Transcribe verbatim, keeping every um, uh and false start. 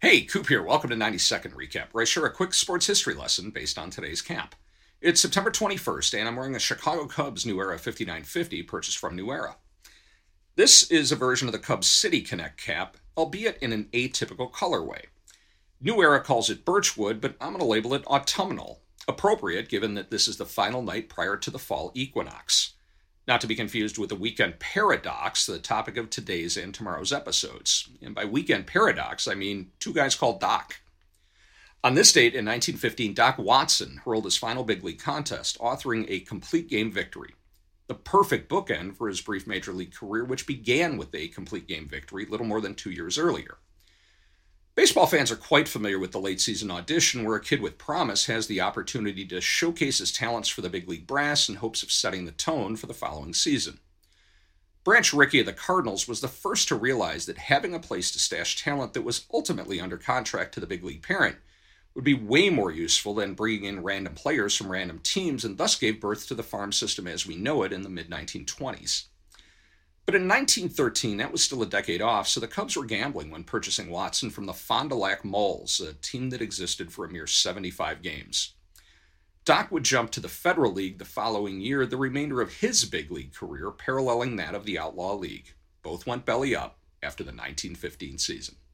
Hey, Coop here. Welcome to ninety second Recap, where I share a quick sports history lesson based on today's cap. It's September twenty-first, and I'm wearing a Chicago Cubs New Era fifty-nine fifty purchased from New Era. This is a version of the Cubs City Connect cap, albeit in an atypical colorway. New Era calls it Birchwood, but I'm going to label it Autumnal, appropriate given that this is the final night prior to the fall equinox. Not to be confused with the Weekend Paradox, the topic of today's and tomorrow's episodes. And by Weekend Paradox, I mean two guys called Doc. On this date in nineteen fifteen, Doc Watson hurled his final big league contest, authoring a complete game victory. The perfect bookend for his brief major league career, which began with a complete game victory little more than two years earlier. Baseball fans are quite familiar with the late season audition, where a kid with promise has the opportunity to showcase his talents for the big league brass in hopes of setting the tone for the following season. Branch Rickey of the Cardinals was the first to realize that having a place to stash talent that was ultimately under contract to the big league parent would be way more useful than bringing in random players from random teams, and thus gave birth to the farm system as we know it in the mid nineteen twenties. But in nineteen thirteen, that was still a decade off, so the Cubs were gambling when purchasing Watson from the Fond du Lac Moles, a team that existed for a mere seventy-five games. Doc would jump to the Federal League the following year, the remainder of his big league career paralleling that of the Outlaw League. Both went belly up after the nineteen fifteen season.